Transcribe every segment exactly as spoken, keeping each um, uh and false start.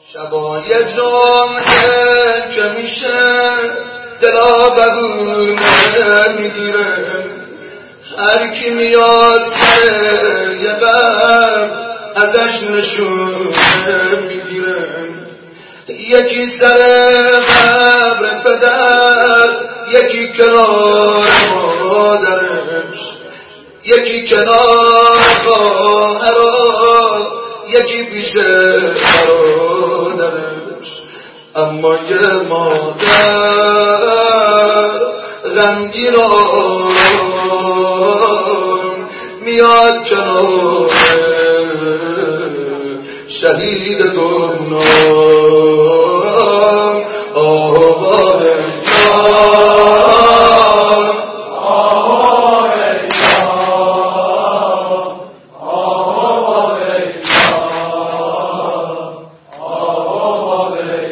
شبای جمعه که میشه دلا بهونه میگیره، هر کی میاد سر یه غم ازش نشونه میگیره. یکی سر قبر پدر، یکی کنار مادرش، یکی کنار خواهرها، یکی پیش برادرش. اما یه مادر غمگینان میاد کنار شهید گمنام. آوار جان، آوار جان، آوار جان، آوار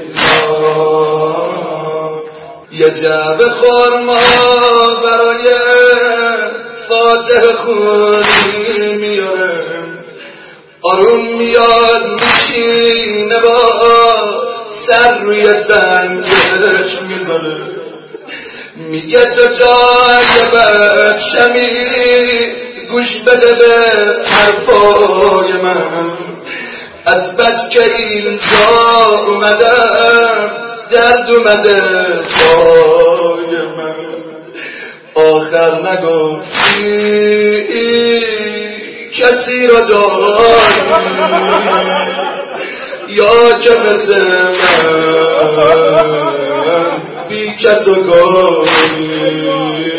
جان. یه جعبه خرما برای فاتح خونی میاره، آروم میاد میشینه با سر روی سنگش میذاره، میگه تو جای بچمی گوش بده به حرفای من. از بس که اینجا اومدم درد اومده پای من. آخر نگفتی کسی را داری یا که مثل من بی کس و گاری.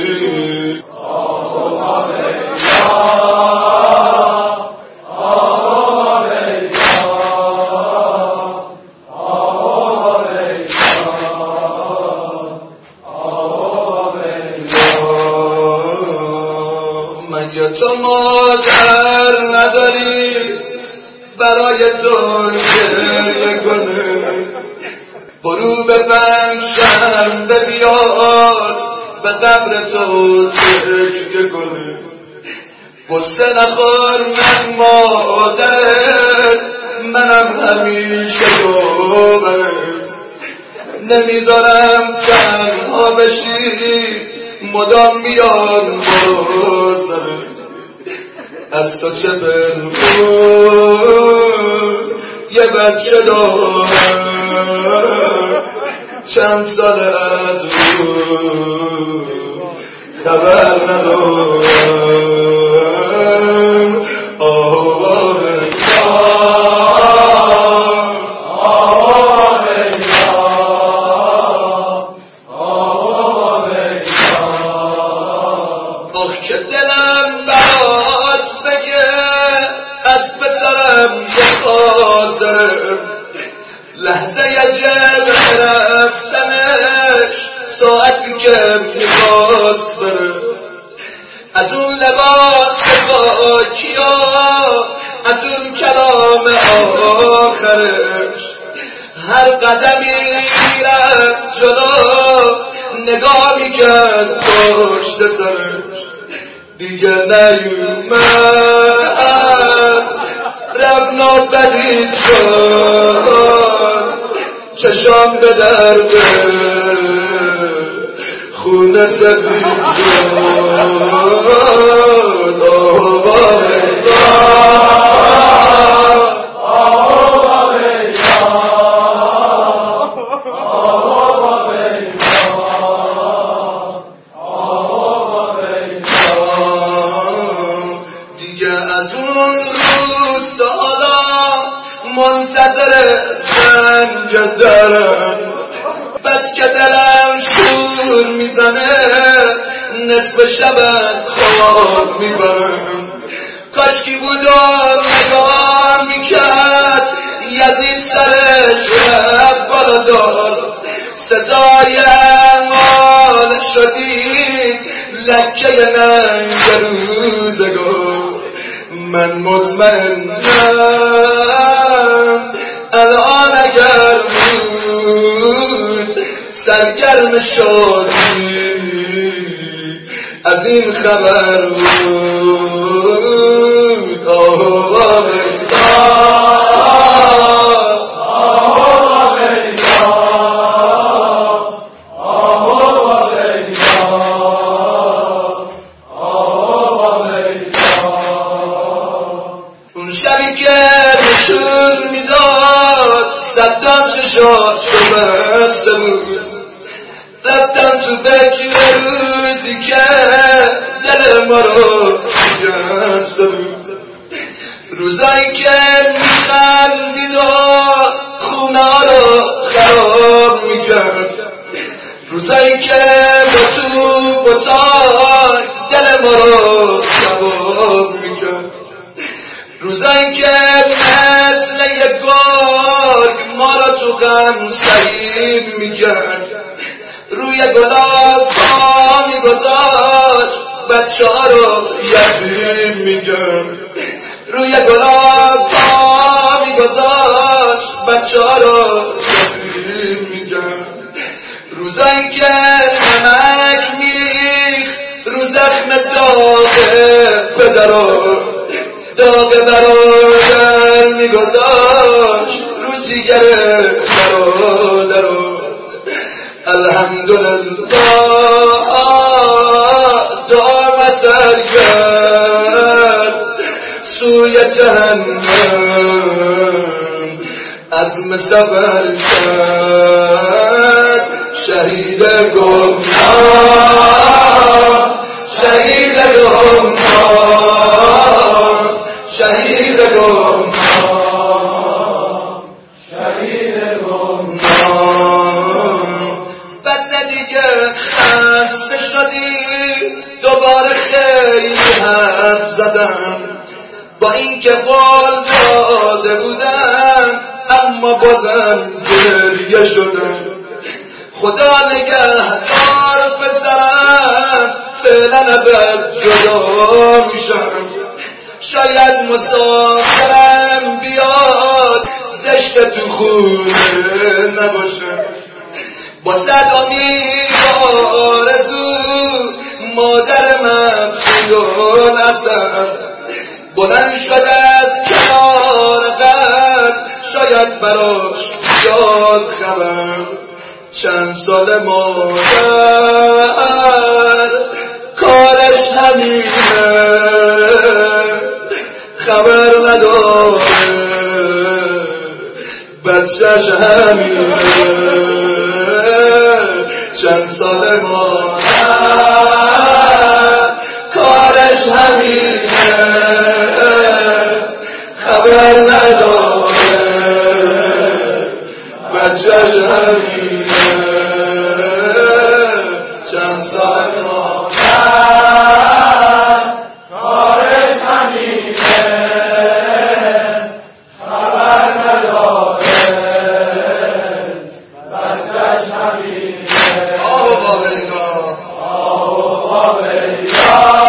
مگه تو مادر نداری برای تو گریه کنه؟ برو به پنجشنبه بیاد به قبر تو تکیه کنه. قصه نخور من مادرت، منم همیشه باورت، نمیذارم تنها بشی، مدام میان با سرت. از تو چه بنخون یه بچه دارم، چند سال از او خبر ندارم. آوار جان، آوار جان، آوار جان. آخ که دلم برات بگه از پسرم یه خاطره، لحظه جمع رفتنش ساعتی که میخواست بره. از اون لباس خاکیا، از اون کلام آخرش، هر قدمی رفت جلو نگاه میکرد پشت سرش. دیگه نیومد رفت نابدید شد، چشام به درد خونه سفید شد. آوار جان، آوار جان، آوار جان، آوار جان. دیگه از اون روز حالا منتظر زنگ دارم، بس که دلم شور میزنه نصف شب از خواب میبرم. کاشکی بود و نگاه میکرد یزید سرش رفت بالا دار، صدای اعمال شدید لکه ننگ روزگار. من مطمئنم الان اگر بود سرگرم شدی از این خبر بود. آوار جان، آوار رفتم چشاشو بسته بود، رفتم تو فکر روزی که دل ما رو شکسته بود، روزایی که میخندید و خونه رو خراب میکرد، روزایی که با توپ و تاک دل ما رو کباب میکرد، روزایی که مثل یک گرگ ما را تو غم سعید میکرد، روی گلاب پا میگذاشت بچه ها رو یتیم میکرد، روی گلاب پا میگذاشت بچه ها رو یتیم میکرد، روزایی که نمک میریخت رو زخم داغ پدرو، داغ برادر میگذاشت رو جیگر برادرو. الحمدلله دام سرگرد سوی جهنم عزم سفر کرد، شهید گمنام شهید گمنام شهید گمنام شهید گمنام. بس دیگه خسته شدی دوباره خیلی حرف زدم، با این که قول داده بودم اما بازم گریه شدم. خدا نگهدار پسرم فعلا ابد جدا میشم، شاید مسافرم بیاد زشت تو خونه نباشم. با صد امید و آرزو مادر مفتون اصل بلند شد از کنار قبر، شاید براش یاد خبر. چند سال مادر کارش همینه، خبر نداره بچهش همینه. چند سال مادر کارش همینه، خبر نداره بچهش همینه. چند سال مادر کارش همینه، خبر نداره بچهش همینه. آه بابا بریگاه آه بابا بریگاه